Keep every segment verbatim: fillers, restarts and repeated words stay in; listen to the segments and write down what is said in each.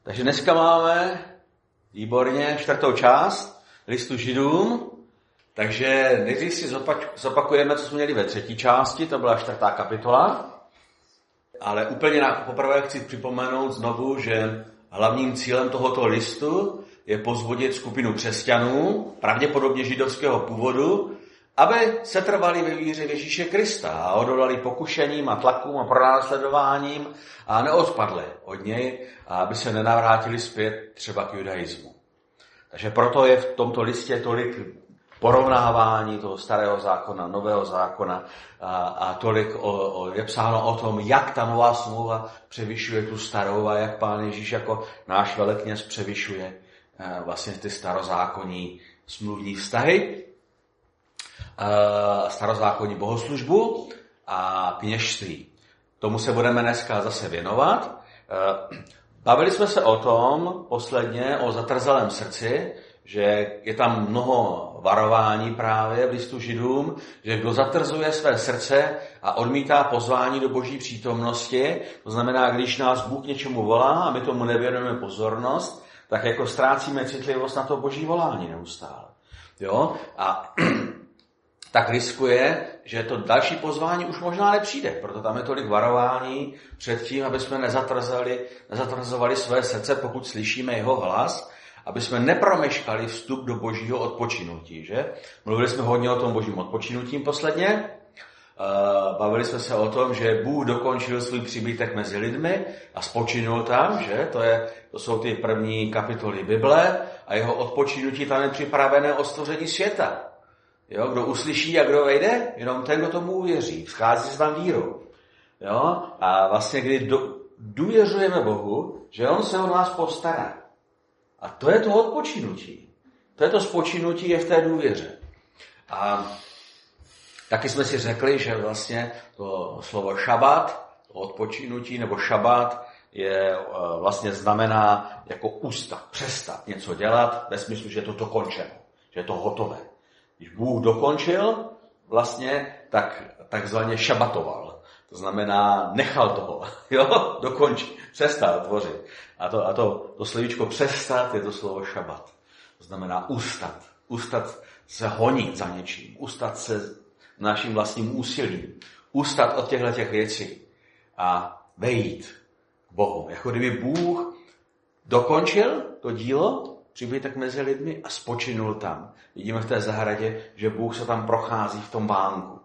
Takže dneska máme výborně čtvrtou část listu Židům, takže nejdřív si zopakujeme, co jsme měli ve třetí části, to byla čtvrtá kapitola, ale úplně poprvé chci připomenout znovu, že hlavním cílem tohoto listu je povzbudit skupinu křesťanů, pravděpodobně židovského původu, aby se trvali ve víře Ježíše Krista a odolali pokušením a tlakům a pronásledováním a neodpadli od něj a aby se nenavrátili zpět třeba k judaismu. Takže proto je v tomto listě tolik porovnávání toho starého zákona, nového zákona a, a tolik o, o, je psáno o tom, jak ta nová smlouva převyšuje tu starou a jak Pán Ježíš jako náš velekněz převyšuje a, vlastně ty starozákonní smluvní vztahy, a, starozákonní bohoslužbu a kněžství. Tomu se budeme dneska zase věnovat. Bavili jsme se o tom posledně, o zatrzalém srdci, že je tam mnoho varování právě v listu Židům, že kdo zatrzuje své srdce a odmítá pozvání do Boží přítomnosti, to znamená, když nás Bůh něčemu volá a my tomu nevěnujeme pozornost, tak jako ztrácíme citlivost na to Boží volání neustále. Jo? A tak riskuje, že to další pozvání už možná nepřijde. Proto tam je tolik varování před tím, aby jsme nezatrzali, nezatrzovali své srdce, pokud slyšíme jeho hlas, aby jsme nepromeškali vstup do Božího odpočinutí. Že? Mluvili jsme hodně o tom Božím odpočinutím posledně. Bavili jsme se o tom, že Bůh dokončil svůj příbytek mezi lidmi a spočinul tam, že? To, je, to jsou ty první kapitoly Bible a jeho odpočinutí tam je připravené od stvoření světa. Jo, kdo uslyší a kdo vejde, jenom ten, kdo tomu uvěří. Vchází se tam vírou. Jo? A vlastně, kdy do, důvěřujeme Bohu, že on se o nás postará. A to je to odpočinutí. To je to spočinutí je v té důvěře. A taky jsme si řekli, že vlastně to slovo šabat, to odpočinutí nebo šabat, je vlastně znamená jako ustat, přestat něco dělat, ve smyslu, že je to dokončeno, že je to hotové. Když Bůh dokončil, vlastně tak takzvaně šabatoval. To znamená, nechal toho, jo, dokončit, přestal tvořit. A to, a to, to slovíčko přestat je to slovo šabat. To znamená ustat. Ustat se honit za něčím. Ustat se naším vlastním úsilím. Ustat od těchto těch věcí. A vejít k Bohu. Jako kdyby Bůh dokončil to dílo, příbytek mezi lidmi a spočinul tam. Vidíme v té zahradě, že Bůh se tam prochází v tom vánku.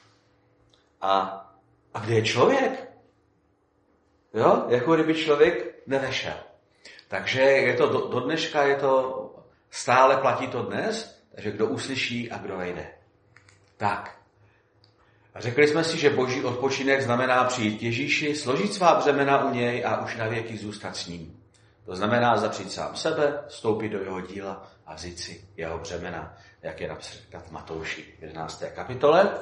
A A kde je člověk? Jo? Jako kdyby člověk nevešel. Takže je to do, do dneška je to stále platí to dnes, takže kdo uslyší a kdo vejde. Tak. A řekli jsme si, že Boží odpočinek znamená přijít k Ježíši, složit svá břemena u něj a už na věky zůstat s ním. To znamená zapřít sám sebe, vstoupit do jeho díla a vzít si jeho břemena, jak je například v Matouši jedenácté kapitole.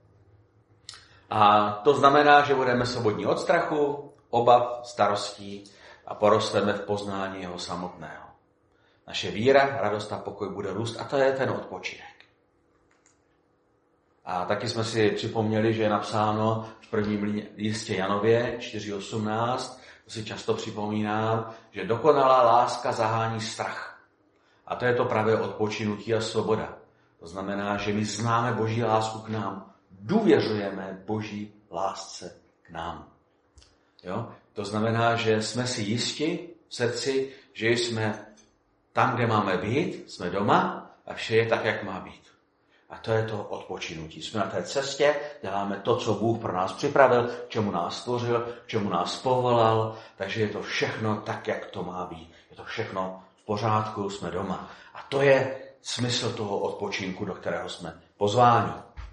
A to znamená, že budeme svobodní od strachu, obav, starostí a porosteme v poznání jeho samotného. Naše víra, radost a pokoj bude růst a to je ten odpočinek. A taky jsme si připomněli, že je napsáno v prvním listě Janově čtyři osmnáct, to si často připomínám, že dokonalá láska zahání strach. A to je to právě odpočinutí a svoboda. To znamená, že my známe Boží lásku k nám, důvěřujeme Boží lásce k nám. Jo? To znamená, že jsme si jisti v srdci, že jsme tam, kde máme být, jsme doma a vše je tak, jak má být. A to je to odpočinutí. Jsme na té cestě, děláme to, co Bůh pro nás připravil, k čemu nás stvořil, k čemu nás povolal, takže je to všechno tak, jak to má být. Je to všechno v pořádku, jsme doma. A to je smysl toho odpočinku, do kterého jsme pozváni.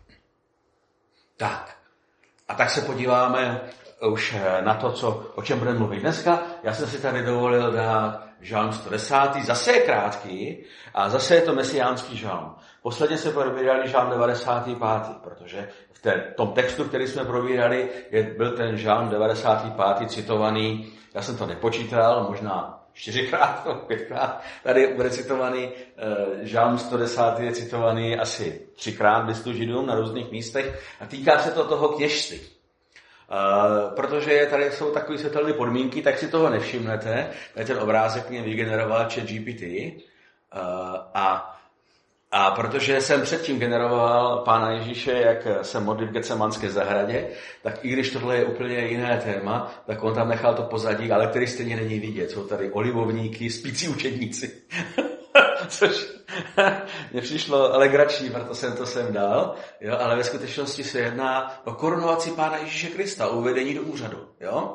Tak. A tak se podíváme už na to, co, o čem budeme mluvit dneska. Já jsem si tady dovolil dát žalm sto deset, zase je krátký a zase je to mesiánský žalm. Posledně se probírali žalm devadesát pět, protože v té, tom textu, který jsme probírali, je, byl ten žalm devadesát pět citovaný, já jsem to nepočítal, možná čtyřikrát, no, pětkrát, tady bude citovaný, e, žalm sto deset je citovaný asi třikrát v listu Židům na různých místech a týká se to toho kněžství. protože tady jsou takové světelné podmínky, tak si toho nevšimnete. Ten obrázek mě vygeneroval ChatGPT. A A protože jsem předtím generoval Pána Ježíše, jak se modlil v Getsemanské zahradě, tak i když tohle je úplně jiné téma, tak on tam nechal to pozadí, ale který stejně není vidět. Jsou tady olivovníky, spící učedníci. Což mně přišlo legrační, proto jsem to sem dal. Jo? Ale ve skutečnosti se jedná o korunovaci Pána Ježíše Krista, o uvedení do úřadu. Jo?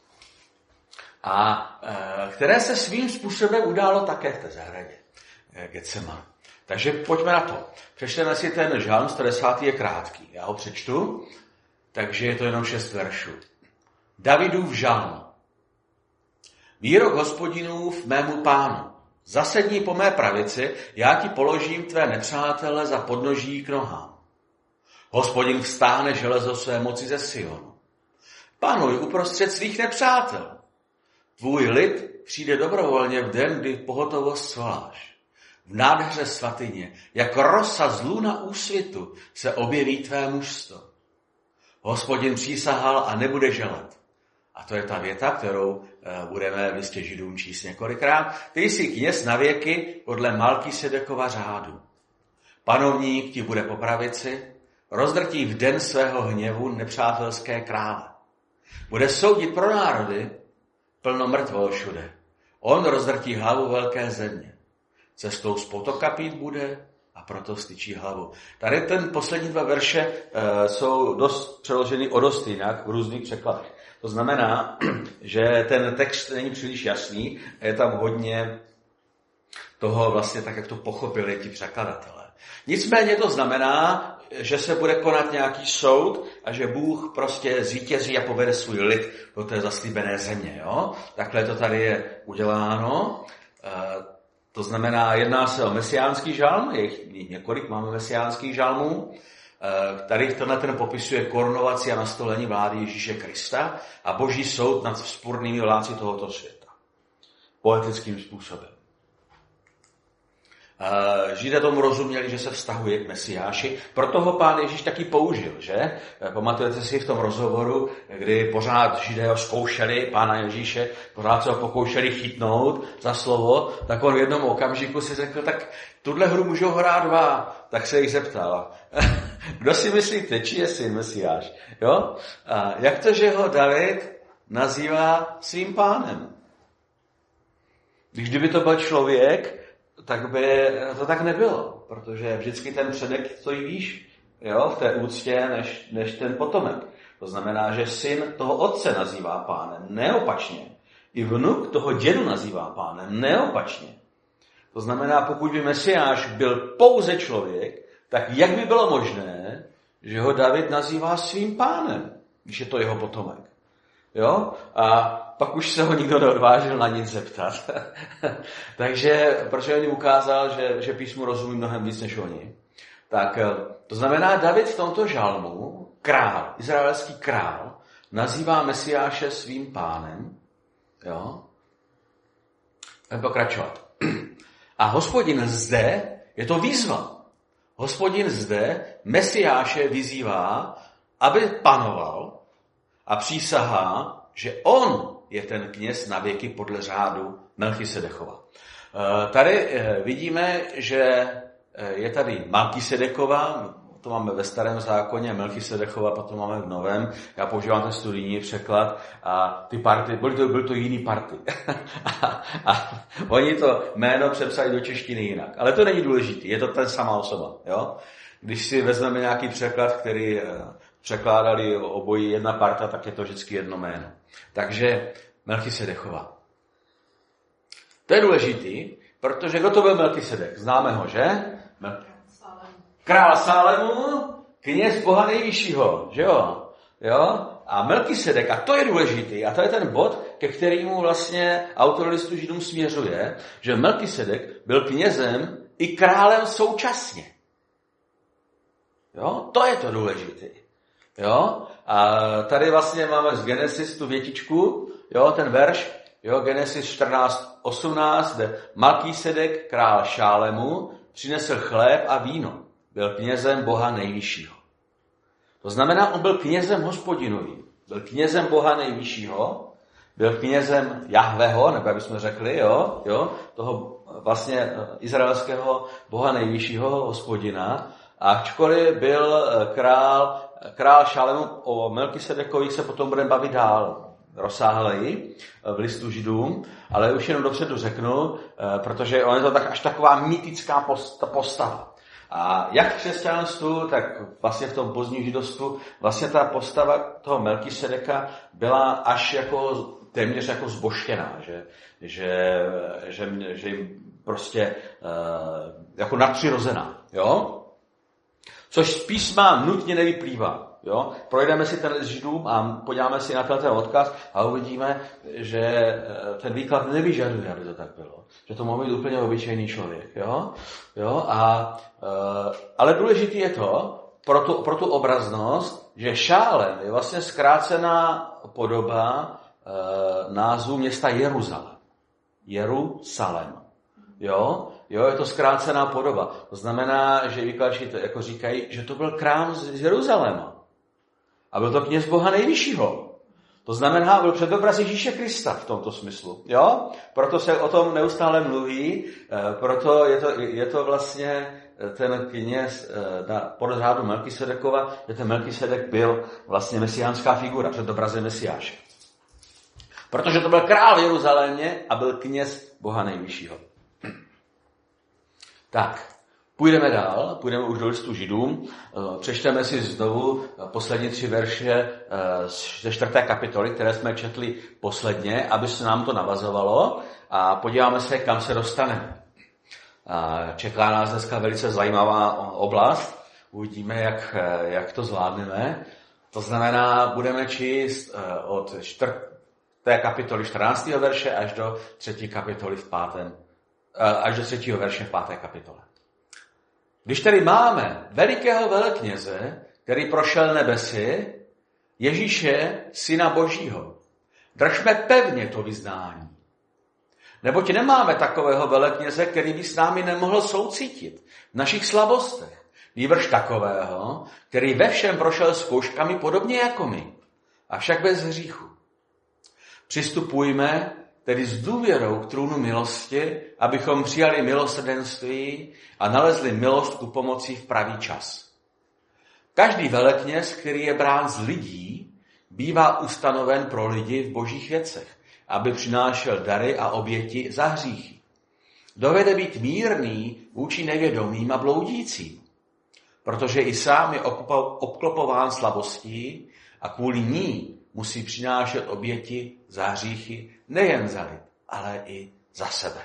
A e, které se svým způsobem událo také v té zahradě Getseman. Takže pojďme na to. Přečteme si ten žalm sto desátý je krátký. Já ho přečtu, takže je to jenom šest veršů. Davidův žalm. Výrok Hospodinův mému pánu. Zasedni po mé pravici, já ti položím tvé nepřátele za podnoží k nohám. Hospodin vstáhne železo své moci ze Sionu. Panuj uprostřed svých nepřátel. Tvůj lid přijde dobrovolně v den, kdy pohotovost svoláš. V nádheře svatyně, jak rosa z luna úsvitu, se objeví tvé mužstvo. Hospodin přísahal a nebude žalet. A to je ta věta, kterou budeme v listě Židům číst několikrát. Ty jsi kněz na věky podle Malkisedekova řádu. Panovník ti bude po pravici, rozdrtí v den svého hněvu nepřátelské krále. Bude soudit pro národy, plno mrtvol všude. On rozdrtí hlavu velké země. Cestou z potoka pít bude a proto styčí hlavu. Tady ten poslední dva verše e, jsou dost přeloženy o dost jinak v různých překladech. To znamená, že ten text není příliš jasný, je tam hodně toho vlastně tak, jak to pochopili ti překladatelé. Nicméně to znamená, že se bude konat nějaký soud a že Bůh prostě zvítězí a povede svůj lid do té zaslíbené země. Jo? Takhle to tady je uděláno. E, To znamená, jedná se o mesiánský žalm, je jich několik, máme mesiánských žalmů. Tady tenhle ten popisuje korunovaci a nastolení vlády Ježíše Krista a boží soud nad vzpůrnými vládci tohoto světa. Poetickým způsobem. Židé tomu rozuměli, že se vztahuje k Mesiáši, proto ho Pán Ježíš taky použil, že? Pamatujete si v tom rozhovoru, kdy pořád Židé ho zkoušeli, Pána Ježíše, pořád se ho pokoušeli chytnout za slovo, tak on v jednom okamžiku si řekl, tak tuhle hru můžou hrát dva. Tak se jich zeptal, kdo si myslíte, či je syn Mesiáš? Jo? A jak to, že ho David nazývá svým pánem? Když kdyby to byl člověk, tak by to tak nebylo, protože vždycky ten předek stojí výš, jo, v té úctě, než, než ten potomek. To znamená, že syn toho otce nazývá pánem, neopačně. I vnuk toho dědu nazývá pánem, neopačně. To znamená, pokud by Mesiáš byl pouze člověk, tak jak by bylo možné, že ho David nazývá svým pánem, když je to jeho potomek. Jo? A pak už se ho nikdo neodvážil na nic zeptat. Takže, protože on ukázal, že, že písmu rozumí mnohem víc než oni. Tak to znamená, David v tomto žalmu, král, izraelský král, nazývá Mesiáše svým pánem. Jo? Budeme pokračovat. A Hospodin zde, je to výzva. Hospodin zde Mesiáše vyzývá, aby panoval a přísahá, že on je ten kněz na věky podle řádu Melchisedechova. Tady vidíme, že je tady Melchisedechova, to máme ve starém zákoně, Melchisedechova potom máme v novém. Já používám ten studijní překlad a ty party, byly to, byly to jiný party. a, a oni to jméno přepsali do češtiny jinak. Ale to není důležité, je to ten samá osoba. Jo? Když si vezmeme nějaký překlad, který překládali obojí jedna parta, tak je to vždycky jedno jméno. Takže Melchisedechova. To je důležitý, protože kdo to byl Melchisedek? Známe ho, že? Mel- Král Salemu, kněz Boha nejvyššího, že jo? Jo? A Melchisedek, a to je důležitý, a to je ten bod, ke kterému vlastně autor listu Židům směřuje, že Melchisedek byl knězem i králem současně. Jo? To je to důležitý. Jo? A tady vlastně máme z Genesis tu větičku, jo, ten verš, jo, Genesis čtrnáct osmnáct, kde Melchisedek, král Šálemu, přinesl chléb a víno. Byl knězem Boha nejvyššího. To znamená, on byl knězem Hospodinovým. Byl knězem Boha nejvyššího, byl knězem Jahveho, nebo jak bychom řekli, jo, jo, toho vlastně izraelského Boha nejvyššího, Hospodina. A ačkoliv byl král, král Šalemu, o Melkisedekovi se potom budeme bavit dál rozsáhleji v listu Židům, ale už jenom dopředu řeknu, protože on je to tak, až taková mýtická postava. A jak v křesťanstvu, tak vlastně v tom pozdním židovstvu, vlastně ta postava toho Melkisedeka byla až jako téměř jako zbožtěná, že, že, že, že jim prostě uh, jako nadpřirozená, jo? Což z písma nutně nevyplývá. Jo? Projdeme si ten list Židům a podíváme si na ten odkaz a uvidíme, že ten výklad nevyžaduje, aby to tak bylo. Že to může být úplně obyčejný člověk. Jo? Jo? A, ale důležité je to, pro tu, pro tu obraznost, že Šálem je vlastně zkrácená podoba názvu města Jeruzalém. Jerusalém. Jo? Jo, je to zkrácená podoba. To znamená, že výkladčí to jako říkají, že to byl král z Jeruzaléma. A byl to kněz Boha nejvyššího. To znamená, byl předobraz Ježíše Krista v tomto smyslu. Jo? Proto se o tom neustále mluví, proto je to, je to vlastně ten kněz podle řádu Melkisedekova, že ten Melkisedek byl vlastně mesiánská figura, předobrazem Mesiáše. Protože to byl král v Jeruzalémě a byl kněz Boha nejvyššího. Tak, půjdeme dál, půjdeme už do listu Židům, přečteme si znovu poslední tři verše ze čtvrté kapitoly, které jsme četli posledně, aby se nám to navazovalo a podíváme se, kam se dostaneme. Čeká nás dneska velice zajímavá oblast, uvidíme, jak, jak to zvládneme. To znamená, budeme číst od čtvrté kapitoly čtrnáctého verše až do třetí kapitoly v pátém až do třetího verše v páté kapitole. Když tedy máme velikého velekněze, který prošel nebesy, Ježíše, syna Božího, držme pevně to vyznání. Neboť nemáme takového velekněze, který by s námi nemohl soucítit v našich slabostech. Nýbrž takového, který ve všem prošel zkouškami podobně jako my, avšak bez hříchu. Přistupujme tedy s důvěrou k trůnu milosti, abychom přijali milosrdenství a nalezli milost ku pomoci v pravý čas. Každý velekněz, který je brán z lidí, bývá ustanoven pro lidi v božích věcech, aby přinášel dary a oběti za hříchy. Dovede být mírný vůči nevědomým a bloudícím, protože i sám je obklopován slabostí a kvůli ní musí přinášet oběti za hříchy nejen za lid, ale i za sebe.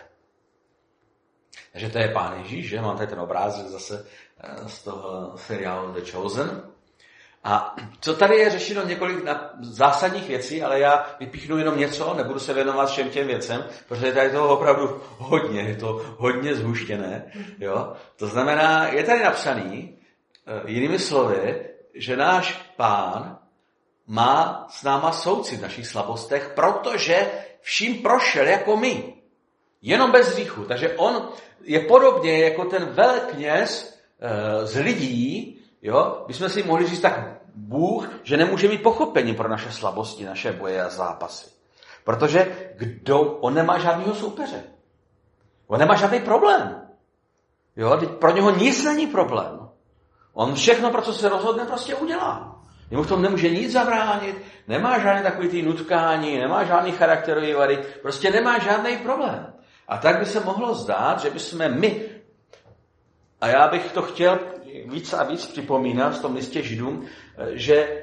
Takže to je Pán Ježíš, že? Mám tady ten obrázek zase z toho seriálu The Chosen. A co tady je řešeno několik zásadních věcí, ale já vypíchnu jenom něco, nebudu se věnovat všem těm věcem, protože je tady toho opravdu hodně, je to hodně zhuštěné. Jo? To znamená, je tady napsaný, jinými slovy, že náš Pán má s náma soucit v našich slabostech, protože vším prošel jako my. Jenom bez hříchu. Takže on je podobně jako ten velekněz e, z lidí, jo, bychom si mohli říct tak Bůh, že nemůže mít pochopení pro naše slabosti, naše boje a zápasy. Protože kdo, on nemá žádného soupeře. On nemá žádný problém. Jo, pro něho nic není problém. On všechno, pro co se rozhodne, prostě udělá. Jemu v tom nemůže nic zabránit, nemá žádný takový ty nutkání, nemá žádný charakterový vady, prostě nemá žádný problém. A tak by se mohlo zdát, že bychom my, a já bych to chtěl víc a víc připomínat v tom listě Židům, že,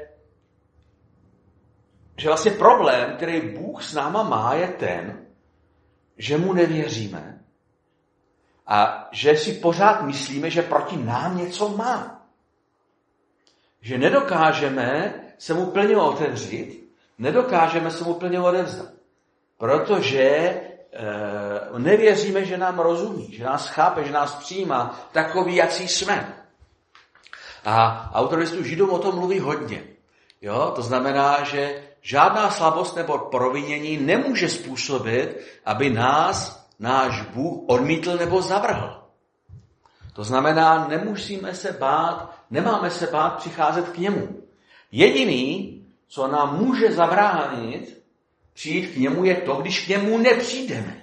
že vlastně problém, který Bůh s náma má, je ten, že mu nevěříme a že si pořád myslíme, že proti nám něco má. Že nedokážeme se mu plně otevřít, nedokážeme se mu plně odevzdat. Protože e, nevěříme, že nám rozumí, že nás chápe, že nás přijímá takový, jací jsme. A autor listu Židům o tom mluví hodně. Jo? To znamená, že žádná slabost nebo provinění nemůže způsobit, aby nás náš Bůh odmítl nebo zavrhl. To znamená, nemusíme se bát, nemáme se bát přicházet k němu. Jediný, co nám může zabránit přijít k němu, je to, když k němu nepřijdeme.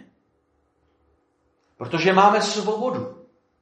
Protože máme svobodu.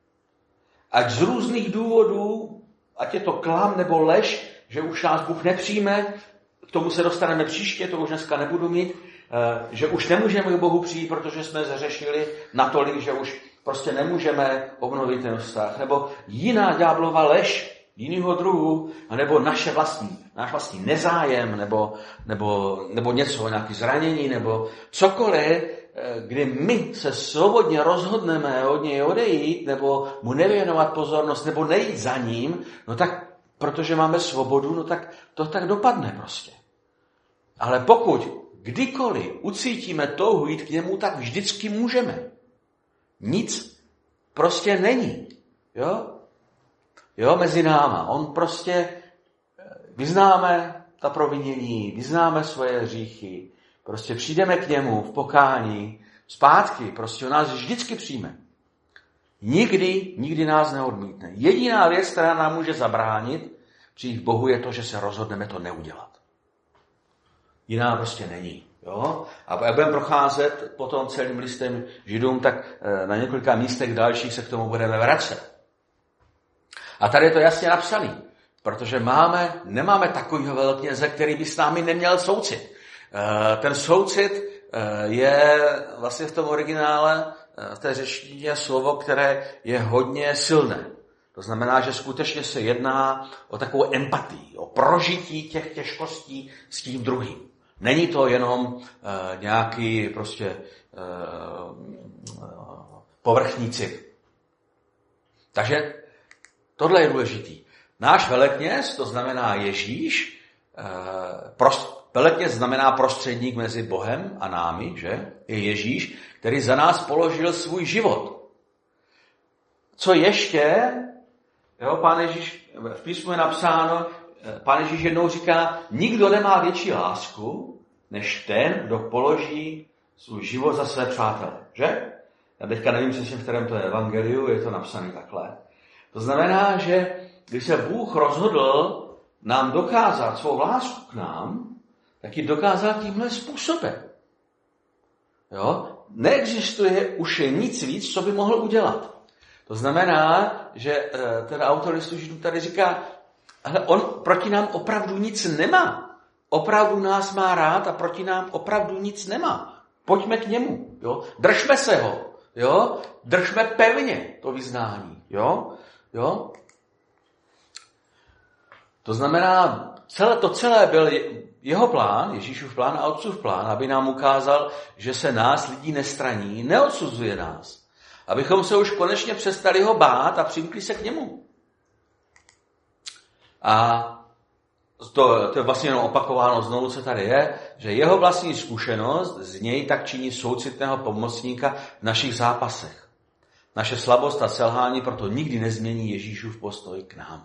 Ať z různých důvodů, ať je to klam nebo lež, že už nás Bůh nepřijme, k tomu se dostaneme příště, to už dneska nebudu mít, že už nemůžeme k Bohu přijít, protože jsme zařešili natolik, že už prostě nemůžeme obnovit ten vztah. Nebo jiná ďáblova lež, jinýho druhu, nebo naše vlastní, náš vlastní nezájem, nebo, nebo, nebo něco, nějaké zranění, nebo cokoliv, kdy my se svobodně rozhodneme od něj odejít, nebo mu nevěnovat pozornost, nebo nejít za ním, no tak, protože máme svobodu, no tak to tak dopadne prostě. Ale pokud kdykoliv ucítíme touhu jít k němu, tak vždycky můžeme. Nic prostě není. Jo? Jo, mezi náma. On prostě vyznáme ta provinění, vyznáme svoje hříchy, prostě přijdeme k němu v pokání, zpátky, prostě on nás vždycky přijme. Nikdy, nikdy nás neodmítne. Jediná věc, která nám může zabránit přijít k Bohu, je to, že se rozhodneme to neudělat. Jiná prostě není. Jo? A jak budeme procházet potom celým listem Židům, tak na několika místech dalších se k tomu budeme vracet. A tady je to jasně napsané, protože máme, nemáme takového velkněze, který by s námi neměl soucit. Ten soucit je vlastně v tom originále, v té řečtině slovo, které je hodně silné. To znamená, že skutečně se jedná o takovou empatii, o prožití těch těžkostí s tím druhým. Není to jenom uh, nějaký prostě uh, povrchní cit. Takže tohle je důležitý. Náš velekněz, to znamená Ježíš, uh, prost, velekněz znamená prostředník mezi Bohem a námi, že? Je Ježíš, který za nás položil svůj život. Co ještě? Jo, Pán Ježíš, v písmu je napsáno, Pán Ježíš jednou říká, nikdo nemá větší lásku, než ten, kdo položí svůj život za své přátele. Že? Já teďka nevím přesně, v kterém to je evangeliu, je to napsané takhle. To znamená, že když se Bůh rozhodl nám dokázat svou lásku k nám, tak ji dokázal tímhle způsobem. Jo? Neexistuje už nic víc, co by mohl udělat. To znamená, že ten autor listu Židům tady říká, ale on proti nám opravdu nic nemá. Opravdu nás má rád a proti nám opravdu nic nemá. Pojďme k němu. Jo? Držme se ho. Jo? Držme pevně to vyznání. Jo? Jo? To znamená, celé, to celé byl jeho plán, Ježíšův plán a otcův plán, aby nám ukázal, že se nás lidí nestraní, neodsuzuje nás. Abychom se už konečně přestali ho bát a přimkli se k němu. A to, to je vlastně jenom opakováno znovu, co tady je, že jeho vlastní zkušenost z něj tak činí soucitného pomocníka v našich zápasech. Naše slabost a selhání proto nikdy nezmění Ježíšův postoj k nám.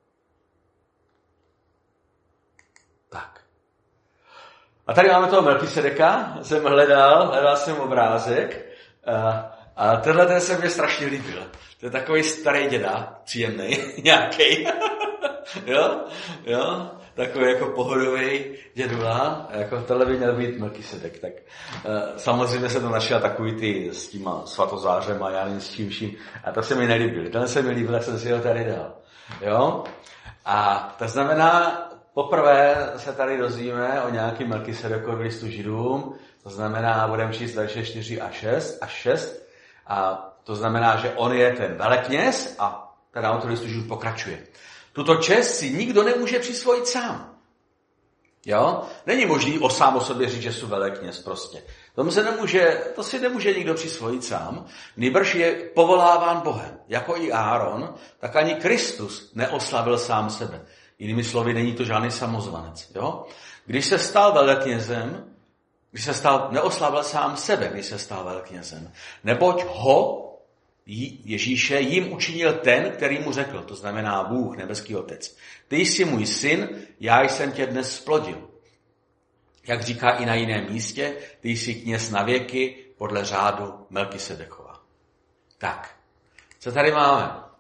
Tak. A tady máme toho Melkisedeka, jsem hledal, hledal jsem obrázek a, a tenhle ten se mě strašně líbil. To je takový starý děda, příjemný, nějaký. Jo, jo, takový jako pohodový dědula, jako tohle by měl být Melkisedek, tak uh, samozřejmě jsem to našel takový ty s těma svatozářem a já nevím s čím vším, a to se mi nelíbil. Ten se mi líbil, tak jsem si ho tady dal. Jo, a to znamená, poprvé se tady dozvíme o nějakým Melkisedekovi v listu Židům, to znamená, budeme číst verše čtyři a šest, až šest, a to znamená, že on je ten velekněz a ten autor listu Židům pokračuje. Tuto čest si nikdo nemůže přisvojit sám. Jo? Není možný o sám o sobě říct, že jsou velekněz prostě. To, se nemůže, to si nemůže nikdo přisvojit sám. Nýbrž je povoláván Bohem. Jako i Áron, tak ani Kristus neoslavil sám sebe. Jinými slovy, není to žádný samozvanec. Jo? Když se stal veleknězem, když se stal, neoslavil sám sebe, když se stal veleknězem. Neboť ho, Ježíše, jim učinil ten, který mu řekl, to znamená Bůh, nebeský Otec. Ty jsi můj syn, já jsem tě dnes splodil. Jak říká i na jiném místě, ty jsi kněz na věky podle řádu Melkisedekova. Tak, co tady máme?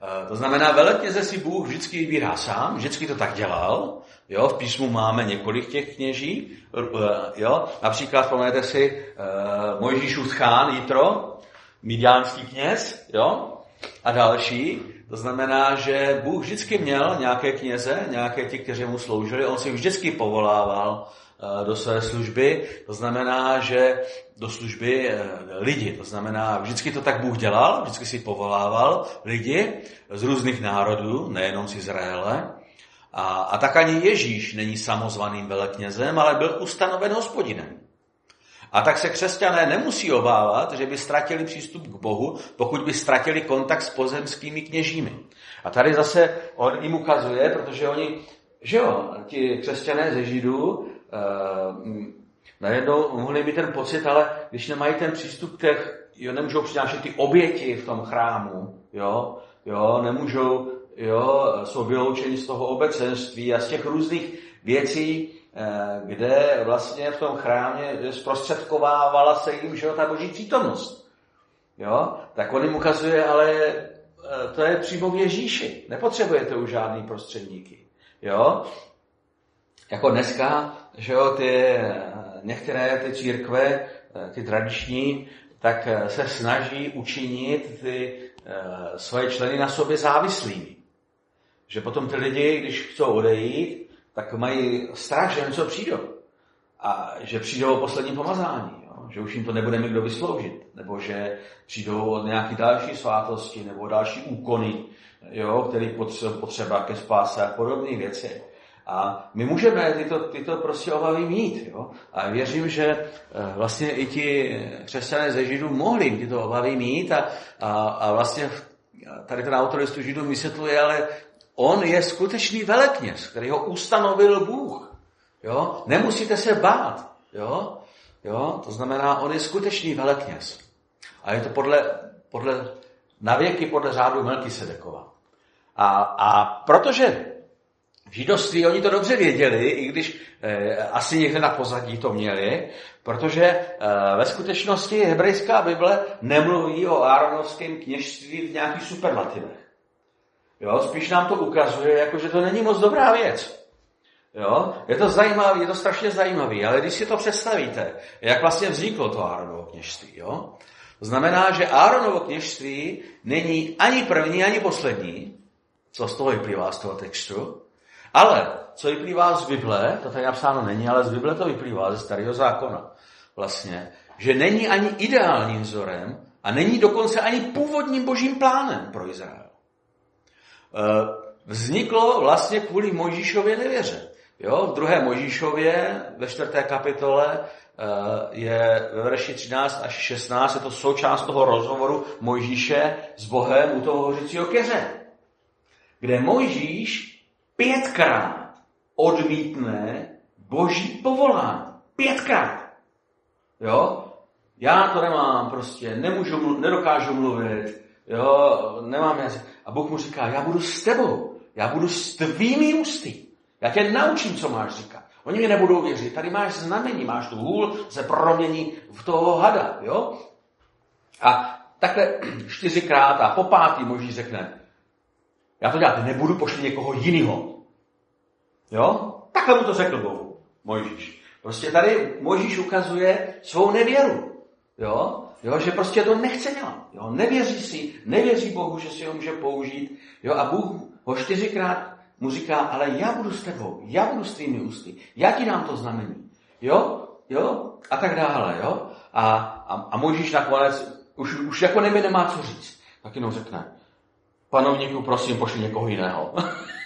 To znamená, velekněze si Bůh vždycky vybírá sám, vždycky to tak dělal. Jo, v písmu máme několik těch kněží. Jo, například vzpomenete si uh, Mojžíšův chán Jitro, midiánský kněz, jo, a další. To znamená, že Bůh vždycky měl nějaké kněze, nějaké ti, kteří mu sloužili. On si vždycky povolával uh, do své služby. To znamená, že do služby uh, lidi. To znamená, vždycky to tak Bůh dělal, vždycky si povolával lidi z různých národů, nejenom z Izraele. A, a tak ani Ježíš není samozvaným veleknězem, ale byl ustanoven Hospodinem. A tak se křesťané nemusí obávat, že by ztratili přístup k Bohu, pokud by ztratili kontakt s pozemskými kněžími. A tady zase on jim ukazuje, protože oni, že jo, ti křesťané ze Židů eh, najednou mohli mít ten pocit, ale když nemají ten přístup k těch, jo, nemůžou přinášet ty oběti v tom chrámu, jo, jo, nemůžou, jo, jsou vyloučeni z toho obecenství a z těch různých věcí, kde vlastně v tom chrámě zprostředkovávala se jim, že jo, ta boží přítomnost. Jo? Tak on jim ukazuje, ale to je přímo v Ježíši. Nepotřebujete už žádný prostředníky. Jo? Jako dneska, že jo, ty, některé ty církve, ty tradiční, tak se snaží učinit ty svoje členy na sobě závislými. Že potom ty lidi, když chcou odejít, tak mají strach, že něco přijdou. A že přijdou o poslední pomazání. Jo? Že už jim to nebude mít kdo vysloužit. Nebo že přijdou od nějaké další svátosti, nebo další úkony, jo? Které potřeba ke spáse a podobné věci. A my můžeme tyto, tyto prostě obavy mít. Jo? A věřím, že vlastně i ti křesťané ze Židů mohli tyto obavy mít. A, a, a vlastně tady ten autor listu Židům vysvětluje, ale on je skutečný velekněz, který ho ustanovil Bůh. Jo? Nemusíte se bát. Jo? Jo? To znamená, on je skutečný velekněz. A je to podle, podle navěky podle řádu Melkisedekova. A, a protože v židovství oni to dobře věděli, i když eh, asi někde na pozadí to měli, protože eh, ve skutečnosti hebrejská Bible nemluví o áronovském kněžství v nějakých superlativech. Jo, spíš nám to ukazuje, jako, že to není moc dobrá věc. Jo? Je to zajímavé, je to strašně zajímavé, ale když si to představíte, jak vlastně vzniklo to Áronovo kněžství, jo? To znamená, že Áronovo kněžství není ani první, ani poslední, co z toho vyplývá z toho textu, ale co vyplývá z Bible, to tady napsáno není, ale z Bible to vyplývá ze Starého zákona, vlastně, že není ani ideálním vzorem a není dokonce ani původním božím plánem pro Izrael. Vzniklo vlastně kvůli Mojžíšově nevěře. Jo? V druhé Mojžíšově, ve čtvrté kapitole, je ve verši třináct až šestnáct, je to součást toho rozhovoru Mojžíše s Bohem u toho hořícího keře, kde Mojžíš pětkrát odmítne boží povolání. Pětkrát. Jo? Já to nemám prostě, nemůžu, nedokážu mluvit, jo, nemám jazyk. A Bůh mu říká, já budu s tebou, já budu s tvými ústy. Já tě naučím, co máš říkat. Oni mi nebudou věřit. Tady máš znamení, máš tu hůl, se promění v toho hada, jo? A takhle čtyřikrát a po pátý Mojžíš řekne, já to dělat nebudu, pošli někoho jinýho. Jo? Takhle mu to řekl Bohu, Mojžíš. Prostě tady Mojžíš ukazuje svou nevěru. Jo? Jo, že prostě to nechce dělat. Jo? Nevěří si, nevěří Bohu, že si ho může použít. Jo? A Bůh ho čtyřikrát mu říká, ale já budu s tebou, já budu s tvými ústy, já ti dám to znamení. Jo? Jo? A tak dále. Jo? A, a, a Mojžíš nakonec už, už jako nebe nemá co říct. Tak jenom řekne, panovníku, prosím, pošli někoho jiného.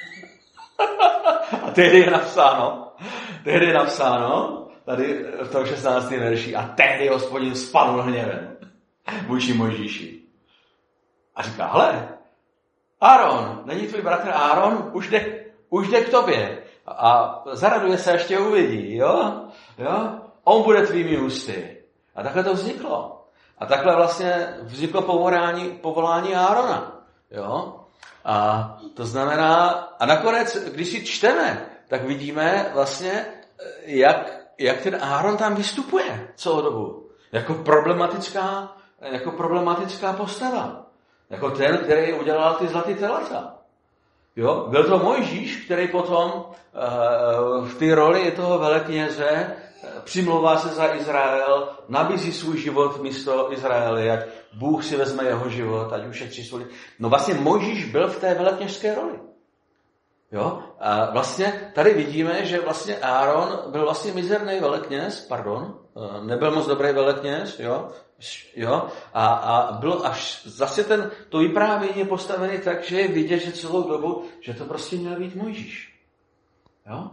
A tehdy je napsáno, tehdy je napsáno, tady v tom šestnáctém verši, a tehdy Hospodin spadl hněvem vůči Mojžíši. A říká, hele, Áron, není tvůj bratr Áron, už jde, už jde k tobě. A zaraduje se, ještě uvidí, jo? Jo? On bude tvými ústy. A takhle to vzniklo. A takhle vlastně vzniklo povolání, povolání Árona. Jo? A to znamená, a nakonec, když si čteme, tak vidíme vlastně, jak, jak ten Áron tam vystupuje celou dobu. Jako problematická, jako problematická postava. Jako ten, který udělal ty zlatý telata. Jo? Byl to Mojžíš, který potom uh, v té roli toho velekněze přimlouvá se za Izrael, nabízí svůj život místo Izraeli, ať Bůh si vezme jeho život, ať ušetří svůj. No vlastně Mojžíš byl v té velekněžské roli. Jo? A vlastně tady vidíme, že vlastně Áron byl vlastně mizerný velekněz, pardon, nebyl moc dobrý velekněz, jo? Jo? A, a bylo až zase ten, to vyprávění je postavené tak, že je vidět, že celou dobu, že to prostě měl být Mojžíš. Jo?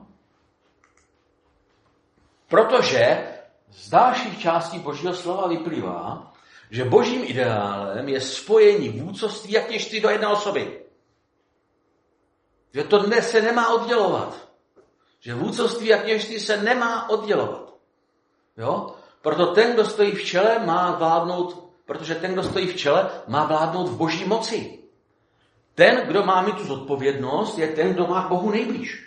Protože z dalších částí Božího slova vyplývá, že božím ideálem je spojení vůdcovství a kněžství do jedné osoby. Že to dnes se nemá oddělovat. Že vůdcovství a kněžství se nemá oddělovat. Jo? Proto ten, kdo stojí v čele, má vládnout, protože ten, kdo stojí v čele, má vládnout v boží moci. Ten, kdo má mít tu zodpovědnost, je ten, kdo má k Bohu nejblíž.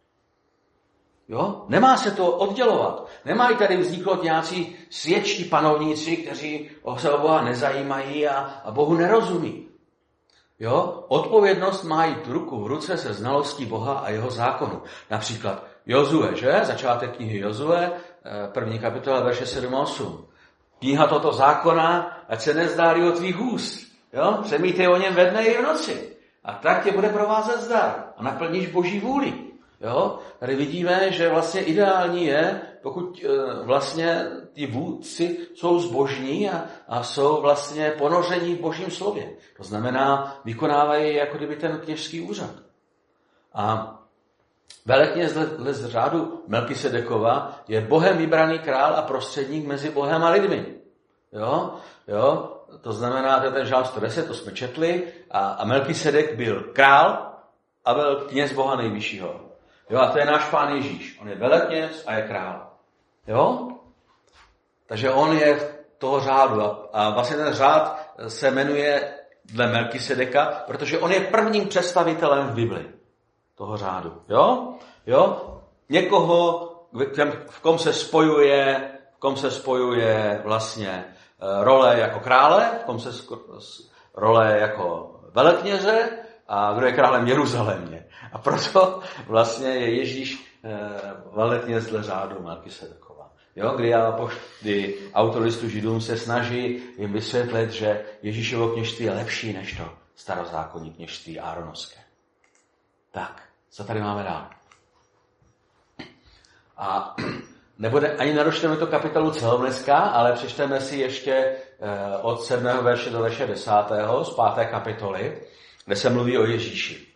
Jo? Nemá se to oddělovat. Nemají tady vzniknout nějací světští panovníci, kteří se o Boha nezajímají a, a Bohu nerozumí. Jo? Odpovědnost má jít ruku v ruce se znalostí Boha a jeho zákonu. Například Jozue, že? Začátek knihy Jozue, první kapitola, verše sedm a osm. Kniha toto zákona, ať se nezdálí od tvých úst. Jo? Přemítej o něm ve dne i v noci. A tak tě bude provázet zdar. A naplníš boží vůli. Jo? Tady vidíme, že vlastně ideální je, pokud vlastně ti vůdci jsou zbožní a, a jsou vlastně ponoření v božím slově. To znamená, vykonávají jako kdyby ten kněžský úřad. A velekněz z řádu Melkisedekova je Bohem vybraný král a prostředník mezi Bohem a lidmi. Jo? Jo? To znamená, to je ten žálm sto deset, to jsme četli, a, a Melkisedek byl král a byl kněz Boha nejvyššího. Jo, a to je náš Pán Ježíš. On je velekněz a je král. Jo? Takže on je toho řádu. A, a vlastně ten řád se jmenuje dle Melkisedeka, protože on je prvním představitelem v Bibli. Toho řádu. Jo? Jo? Někoho, v kom se spojuje, v kom se spojuje vlastně role jako krále, v kom se role jako velekněze a kdo je králem Jeruzalémě. A proto vlastně je Ježíš velekněz dle řádu Melkisedekova. Jo, kdy, já, kdy autor listu Židům se snaží jim vysvětlit, že Ježíšovo kněžství je lepší než to starozákonní kněžství áronovské. Tak, co tady máme dál? A nebude, ani neročteme to kapitolu celou dneska, ale přečteme si ještě od sedmého verše do verše desátého z páté kapitoly, kde se mluví o Ježíši.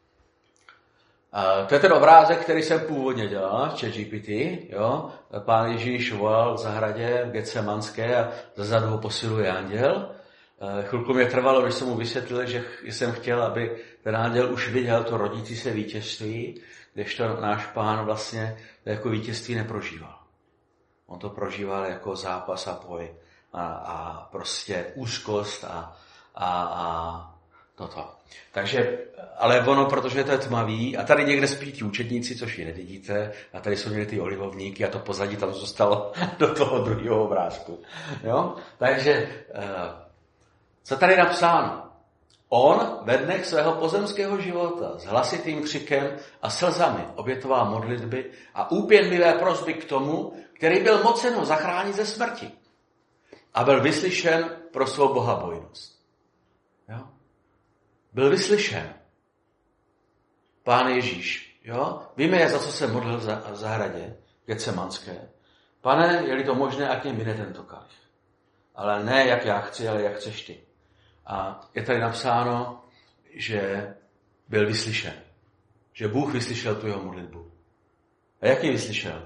To je ten obrázek, který jsem původně dělal v ChatGPT. Jo? Pán Ježíš volal v zahradě v Getsemanské a zezadu ho posiluje anděl. Chvilku mě trvalo, když jsem mu vysvětlil, že jsem chtěl, aby ten anděl už viděl to rodící se vítězství, kdežto náš Pán vlastně jako vítězství neprožíval. On to prožíval jako zápas a boj a, a prostě úzkost a, a, a toto. Takže, ale ono, protože to je tmavý, a tady někde spí ti učedníci, což ji nevidíte, a tady jsou někde ty olivovníky a to pozadí tam zůstalo do toho druhého obrázku. Jo? Takže, co tady napsáno? On ve dnech svého pozemského života s hlasitým křikem a slzami obětoval modlitby a úpěnlivé prosby k tomu, který byl mocen ho zachránit ze smrti. A byl vyslyšen pro svou bohabojnost. Jo? Byl vyslyšen. Pán Ježíš. Jo? Víme, za co se modlil v zahradě Getsemanské. Pane, je-li to možné, ať mě mine tento kalich. Ale ne jak já chci, ale jak chceš ty. A je tady napsáno, že byl vyslyšen. Že Bůh vyslyšel tu jeho modlitbu. A jak ji vyslyšel?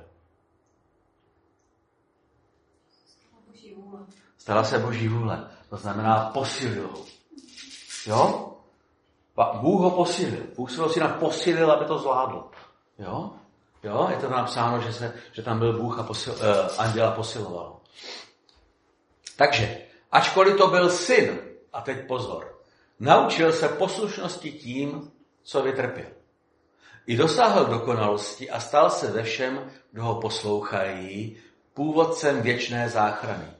Stala se Boží vůle. To znamená posílil ho. Jo? Bůh ho posílil. Bůh svého syna posílil, aby to zvládl. Jo? Jo? Je to napsáno, že, se, že tam byl Bůh a posil, uh, anděla posiloval. Takže, ačkoliv to byl syn, a teď pozor, naučil se poslušnosti tím, co vytrpěl. I dosáhl dokonalosti a stal se ve všem, kdo ho poslouchají, původcem věčné záchrany.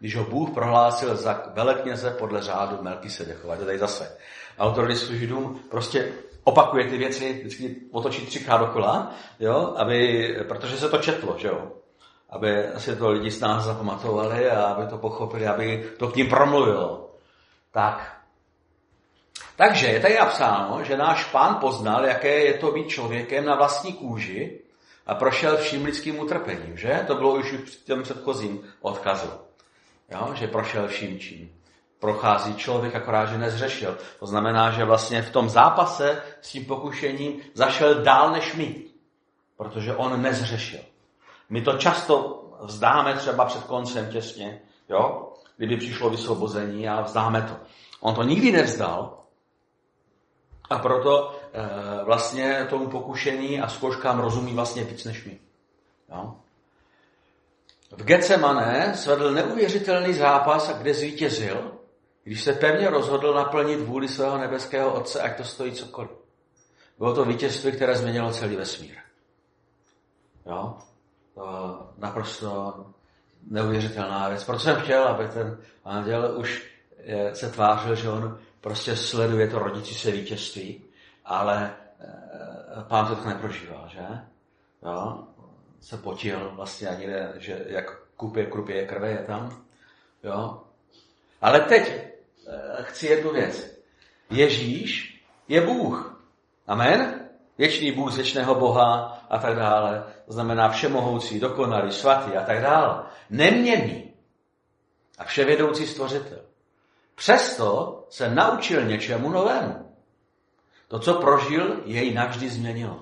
když ho Bůh prohlásil za velekněze podle řádu Melkisedechova. To tady zase autor listu Židům prostě opakuje ty věci, vždycky otočí třikrát dokola, jo, aby, protože se to četlo, že jo, aby si to lidi s nás zapamatovali a aby to pochopili, aby to k ním promluvilo. Tak. Takže je tady napsáno, že náš Pán poznal, jaké je to být člověkem na vlastní kůži a prošel vším lidským utrpením, že? To bylo už v tom předchozím odkazu. Jo? Že prošel vším čím. Prochází člověk, akorát, že nezřešil. To znamená, že vlastně v tom zápase s tím pokušením zašel dál než my. Protože on nezřešil. My to často vzdáme třeba před koncem těsně, jo? Kdyby přišlo vysvobození a vzdáme to. On to nikdy nevzdal a proto e, vlastně tomu pokušení a zkouškám rozumí vlastně víc než my. Jo? V Getsemane svedl neuvěřitelný zápas, kde zvítězil, když se pevně rozhodl naplnit vůli svého nebeského Otce, ať to stojí cokoliv. Bylo to vítězství, které změnilo celý vesmír. Jo? To naprosto neuvěřitelná věc. Proto jsem chtěl, aby ten anděl už se tvářil, že on prostě sleduje to rodící se vítězství, ale Pán to tak neprožíval, že? Jo? Se potil vlastně ani ne, že jak kupě, krupě krve je tam. Jo? Ale teď chci jednu věc. Ježíš je Bůh. Amen? Věčný Bůh z věčného Boha a tak dále. To znamená všemohoucí, dokonalý, svatý a tak dále. Neměnný a vševědoucí stvořitel. Přesto se naučil něčemu novému. To, co prožil, jej navždy změnilo.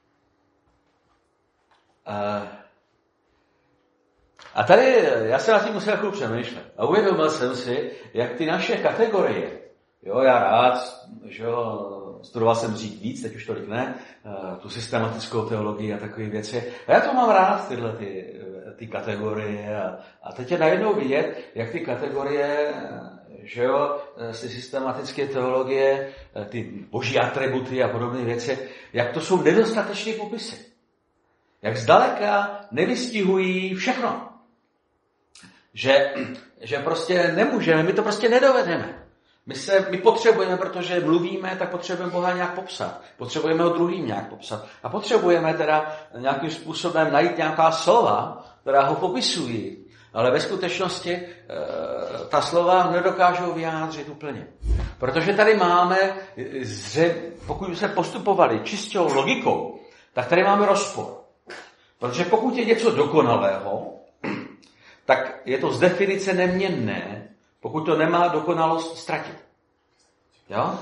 A tady já jsem na tím musel chvíli přemýšlet. A uvědomil jsem si, jak ty naše kategorie, jo, já rád, že jo, studoval jsem dřív víc, teď už tolik ne, tu systematickou teologii a takové věci. A já to mám rád, tyhle ty, ty kategorie. A, a teď je najednou vidět, jak ty kategorie, že jo, ty systematické teologie, ty boží atributy a podobné věci, jak to jsou nedostatečné popisy. Jak zdaleka nevystihují všechno. Že, že prostě nemůžeme, my to prostě nedovedeme. My, se, my potřebujeme, protože mluvíme, tak potřebujeme Boha nějak popsat. Potřebujeme ho druhým nějak popsat. A potřebujeme teda nějakým způsobem najít nějaká slova, která ho popisují. Ale ve skutečnosti e, ta slova nedokážou vyjádřit úplně. Protože tady máme, zře, pokud se postupovali čistou logikou, tak tady máme rozpor. Protože pokud je něco dokonalého, tak je to z definice neměnné, pokud to nemá dokonalost ztratit. Jo?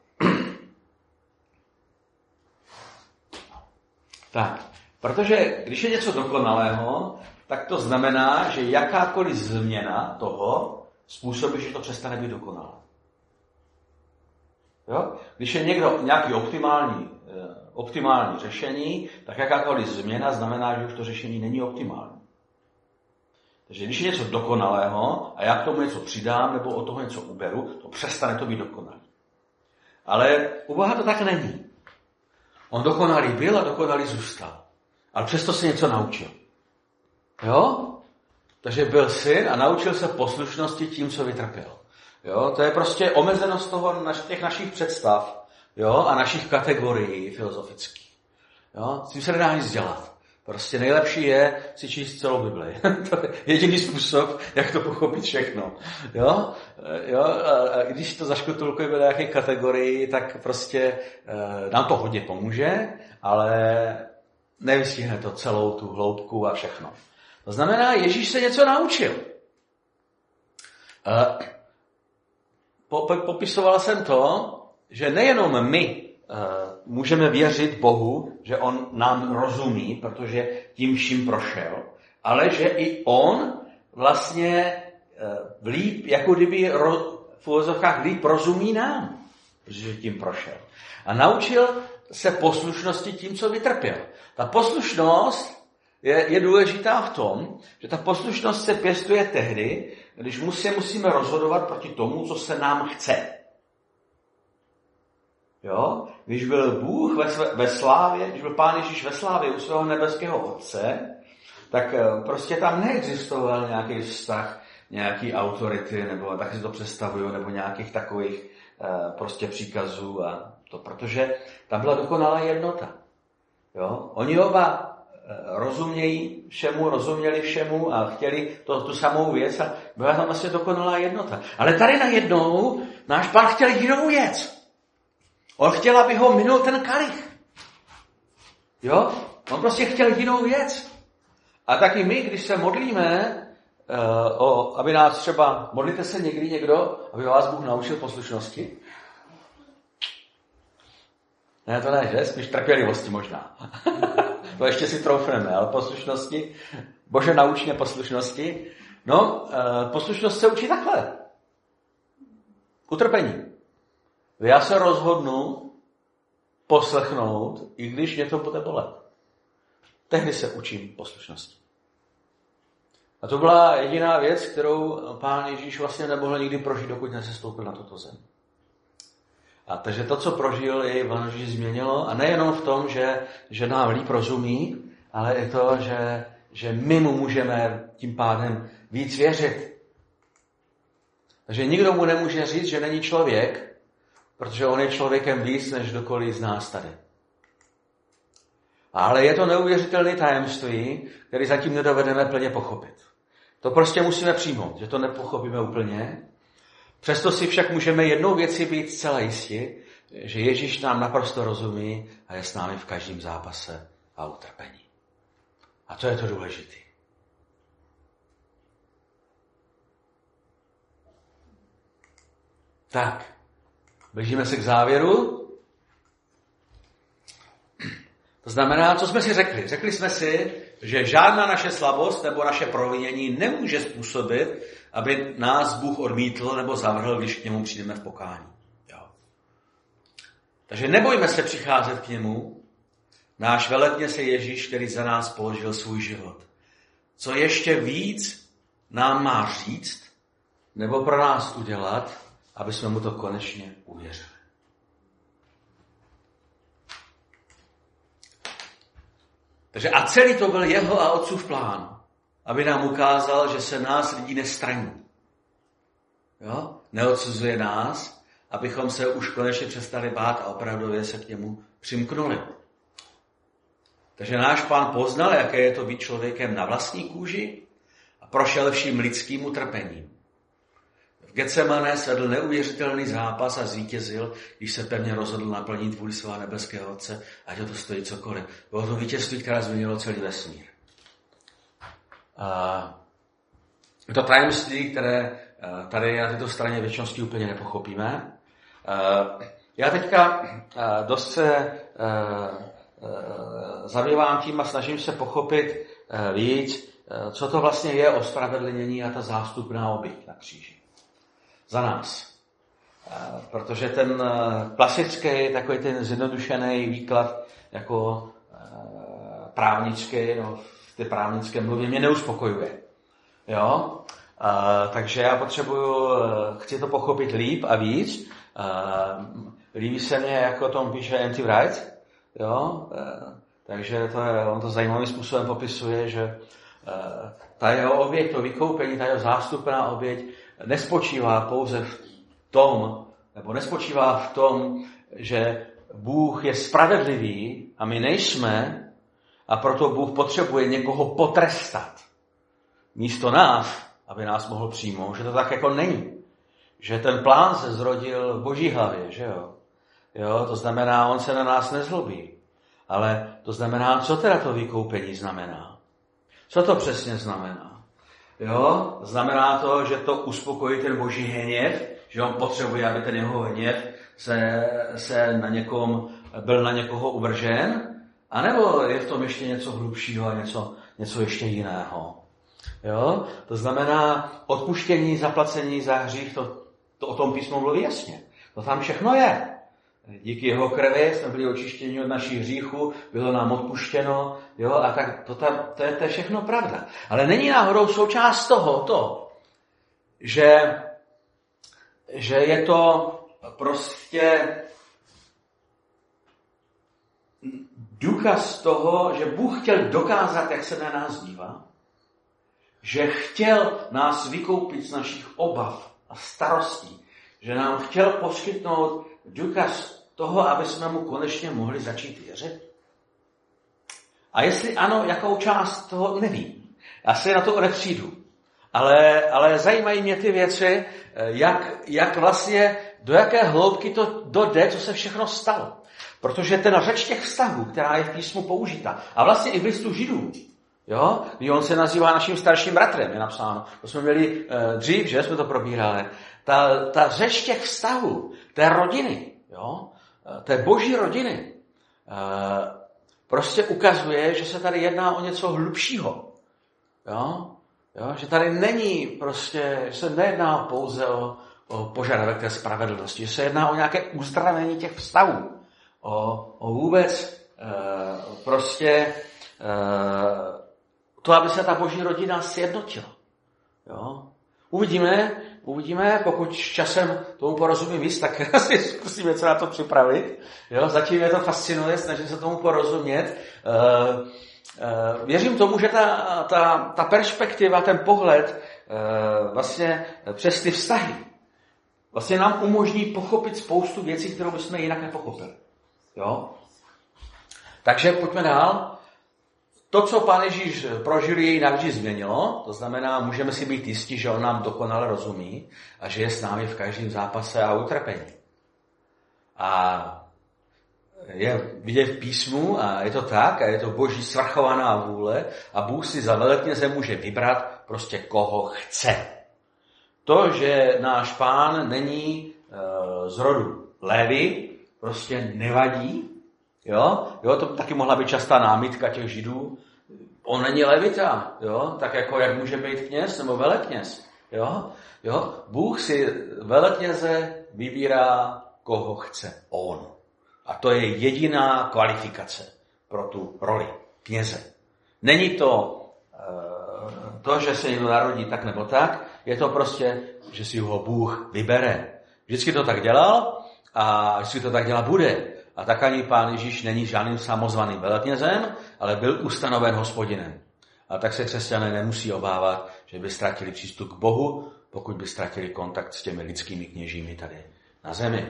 Tak, protože když je něco dokonalého, tak to znamená, že jakákoliv změna toho způsobí, že to přestane být dokonalé. Jo? Když je někdo nějaký optimální, optimální řešení, tak jakákoliv změna znamená, že už to řešení není optimální. Takže když je něco dokonalého a já k tomu něco přidám nebo od toho něco uberu, to přestane to být dokonalý. Ale u Boha to tak není. On dokonalý byl a dokonalý zůstal. Ale přesto se něco naučil. Jo? Takže byl syn a naučil se poslušnosti tím, co vytrpěl. Jo? To je prostě omezenost toho, těch našich představ, jo? A našich kategorií filozofických. Jo? S tím se nedá nic dělat. Prostě nejlepší je si číst celou Bibli. To je jediný způsob, jak to pochopit všechno. Jo? Jo? A když to zaškatulkujeme do nějaké kategorii, tak prostě e, nám to hodně pomůže, ale nevystihne to celou tu hloubku a všechno. To znamená, Ježíš se něco naučil. E, po, popisoval jsem to, že nejenom my můžeme věřit Bohu, že on nám rozumí, protože tím vším prošel, ale že i on vlastně líp, jako kdyby v uvozovkách líp rozumí nám, protože tím prošel. A naučil se poslušnosti tím, co vytrpěl. Ta poslušnost je, je důležitá v tom, že ta poslušnost se pěstuje tehdy, když musí, musíme rozhodovat proti tomu, co se nám chce. Jo? Když byl Bůh ve, své, ve slávě, když byl Pán Ježíš ve slávě u svého nebeského Otce, tak prostě tam neexistoval nějaký vztah nějaký autority, nebo tak si to představuju, nebo nějakých takových uh, prostě příkazů a to, protože tam byla dokonalá jednota. Jo? Oni oba rozumějí všemu, rozuměli všemu a chtěli to, tu samou věc a byla tam vlastně dokonalá jednota. Ale tady najednou náš Pán chtěl jinou věc. On chtěl, aby ho minul ten kalich. Jo? On prostě chtěl jinou věc. A taky my, když se modlíme, uh, o, aby nás třeba, modlíte se někdy někdo, aby vás Bůh naučil poslušnosti? Ne, to ne, že? Spíš trpělivosti možná. To ještě si troufneme, ale poslušnosti, Bože, nauč mě poslušnosti. No, poslušnost se učí takhle. Utrpení. Já se rozhodnu poslechnout, i když mě to bude bolet. Tehdy se učím poslušnosti. A to byla jediná věc, kterou Pán Ježíš vlastně nemohl nikdy prožít, dokud nesestoupil na tuto zem. A takže to, co prožil, jej v změnilo. A nejenom v tom, že, že nám líp rozumí, ale i to, že, že my mu můžeme tím pádem víc věřit. Takže nikdo mu nemůže říct, že není člověk, protože on je člověkem víc, než kdokoliv z nás tady. Ale je to neuvěřitelné tajemství, který zatím nedovedeme plně pochopit. To prostě musíme přijmout, že to nepochopíme úplně. Přesto si však můžeme jednou věci být zcela jistí, že Ježíš nám naprosto rozumí a je s námi v každém zápase a utrpení. A to je to důležité. Tak, blížíme se k závěru. To znamená, co jsme si řekli? Řekli jsme si, že žádná naše slabost nebo naše provinění nemůže způsobit, aby nás Bůh odmítl nebo zavrhl, když k němu přijdeme v pokání. Jo. Takže nebojme se přicházet k němu. Náš velekněz je Ježíš, který za nás položil svůj život. Co ještě víc nám má říct nebo pro nás udělat, aby jsme mu to konečně uvěřili. Takže a celý to byl jeho a otcův plán, aby nám ukázal, že se nás lidí nestraní. Jo? Neodsuzuje nás, abychom se už konečně přestali bát a opravdově se k němu přimknuli. Takže náš Pán poznal, jaké je to být člověkem na vlastní kůži a prošel vším lidským utrpením. V Getsemane svedl neuvěřitelný zápas a zvítězil, když se pevně rozhodl naplnit vůli svého nebeského Otce, ať ho to stojí cokoliv. Bylo to vítězství, které změnilo celý vesmír. Je to tajemství, které tady na této straně věčnosti úplně nepochopíme. Já teďka dost se zabývám tím a snažím se pochopit víc, co to vlastně je ospravedlnění a ta zástupná oběť na kříži. Za nás. Protože ten klasický, takový ten zjednodušený výklad jako právnický, no, v té právnické mluvě mě neuspokojuje. Jo? A, takže já potřebuju, chci to pochopit líp a víc. A, líbí se mně, jako o tom píše N T Wright. Jo? A, takže to je, on to zajímavým způsobem popisuje, že a, ta jeho oběť, to vykoupení, ta jeho zástupná oběť nespočívá pouze v tom, nebo nespočívá v tom, že Bůh je spravedlivý a my nejsme, a proto Bůh potřebuje někoho potrestat místo nás, aby nás mohl přijmout, že to tak jako není. Že ten plán se zrodil v Boží hlavě, že jo? Jo, to znamená, on se na nás nezlobí. Ale to znamená, co teda to vykoupení znamená? Co to přesně znamená? Jo, znamená to, že to uspokojí ten Boží hněv, že on potřebuje, aby ten jeho hněv se, se na někom, byl na někoho uvržen, anebo je v tom ještě něco hlubšího a něco, něco ještě jiného. Jo? To znamená odpuštění, zaplacení za hřích, to, to o tom písmo mluví jasně. To tam všechno je. Díky jeho krvi jsme byli očištěni od našich hříchů, bylo nám odpuštěno, jo, a tak to, tam, to, je, to je všechno pravda. Ale není náhodou součást toho to, že, že je to prostě důkaz toho, že Bůh chtěl dokázat, jak se na nás dívá, že chtěl nás vykoupit z našich obav a starostí, že nám chtěl poskytnout důkaz toho, aby jsme mu konečně mohli začít věřit? A jestli ano, jakou část toho nevím. Já se na to nepřijdu. Ale, ale zajímají mě ty věci, jak, jak vlastně, do jaké hloubky to dojde, co se všechno stalo. Protože ten řeč těch vztahů, která je v písmu použita, a vlastně i v listu Židů, jo, kdy on se nazývá naším starším bratrem, je napsáno. To jsme měli uh, dřív, že jsme to probírali. Ta, ta řeč těch vztahů, té rodiny, jo, té boží rodiny, uh, prostě ukazuje, že se tady jedná o něco hlubšího. Jo? Jo? Že tady není prostě, že se nejedná pouze o, o požadavek té spravedlnosti, že se jedná o nějaké uzdravení těch vztahů. O, o vůbec uh, prostě uh, to, aby se ta boží rodina sjednotila. Jo? Uvidíme, uvidíme, pokud časem tomu porozumím víc, tak asi zkusím něco na to připravit. Jo? Zatím mě to fascinuje, snažím se tomu porozumět. Uh, uh, věřím tomu, že ta, ta, ta perspektiva, ten pohled uh, vlastně přes ty vztahy vlastně nám umožní pochopit spoustu věcí, kterou bychom jinak nepochopili. Jo? Takže pojďme dál. To, co Pán Ježíš prožil, jej navždy změnilo, to znamená, můžeme si být jistí, že on nám dokonale rozumí a že je s námi v každém zápase a utrpení. A je vidět v písmu a je to tak a je to boží svrchovaná vůle a Bůh si za velekněze může vybrat prostě koho chce. To, že náš Pán není e, z rodu Lévy, prostě nevadí. Jo? Jo, to taky mohla být častá námitka těch Židů. On není levita, jo? Tak jako jak může být kněz nebo velekněz. Jo? Jo? Bůh si velekněze vybírá, koho chce on. A to je jediná kvalifikace pro tu roli kněze. Není to e, to, že se někdo narodí tak nebo tak, je to prostě, že si ho Bůh vybere. Vždycky to tak dělal a vždycky to tak dělat bude. A tak ani Pán Ježíš není žádným samozvaným veleknězem, ale byl ustanoven Hospodinem. A tak se křesťané nemusí obávat, že by ztratili přístup k Bohu, pokud by ztratili kontakt s těmi lidskými kněžími tady na zemi.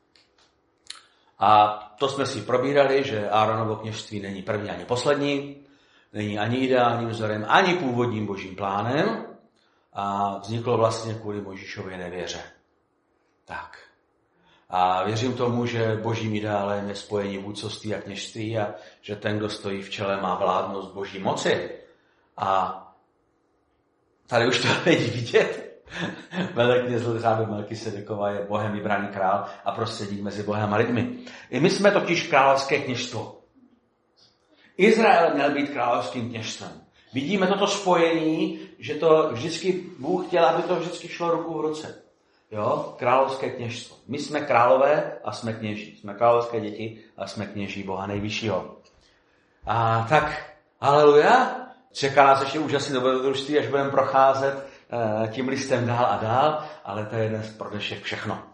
A to jsme si probírali, že Áronovo kněžství není první ani poslední, není ani ideálním vzorem, ani původním božím plánem a vzniklo vlastně kvůli Mojžíšově nevěře. Tak. A věřím tomu, že božím ideálem je spojení vůdcovství a kněžství a že ten, kdo stojí v čele, má vládnost boží moci. A tady už to není vidět. Velekněz řádu Melkisedekova je Bohem vybraný král a prostředník mezi Bohem a lidmi. I my jsme totiž královské kněžstvo. Izrael měl být královským kněžstvem. Vidíme toto spojení, že to vždycky Bůh chtěl, aby to vždycky šlo ruku v ruce. Jo, královské kněžstvo. My jsme králové a jsme kněží. Jsme královské děti a jsme kněží Boha nejvyššího. A tak, haleluja, čeká nás ještě úžasný dobrodružství, až budeme procházet uh, tím listem dál a dál, ale to je dnes pro dnešek všechno.